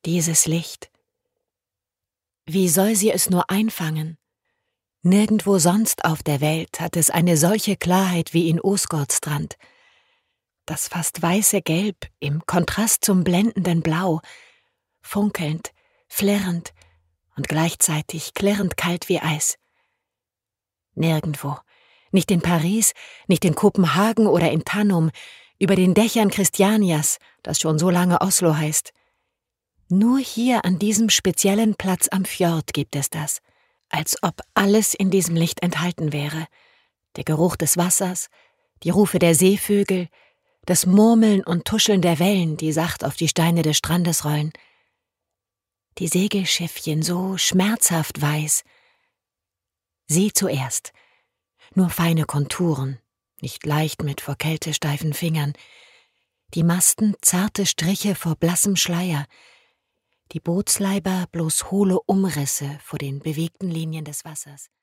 Dieses Licht. Wie soll sie es nur einfangen? Nirgendwo sonst auf der Welt hat es eine solche Klarheit wie in Osgårdstrand. Das fast weiße Gelb im Kontrast zum blendenden Blau, funkelnd, flirrend und gleichzeitig klirrend kalt wie Eis. Nirgendwo, nicht in Paris, nicht in Kopenhagen oder in Tanum, über den Dächern Christianias, das schon so lange Oslo heißt. Nur hier an diesem speziellen Platz am Fjord gibt es das, als ob alles in diesem Licht enthalten wäre. Der Geruch des Wassers, die Rufe der Seevögel, das Murmeln und Tuscheln der Wellen, die sacht auf die Steine des Strandes rollen. Die Segelschiffchen so schmerzhaft weiß. Sie zuerst, nur feine Konturen, nicht leicht mit vor Kälte steifen Fingern. Die Masten zarte Striche vor blassem Schleier, die Bootsleiber bloß hohle Umrisse vor den bewegten Linien des Wassers.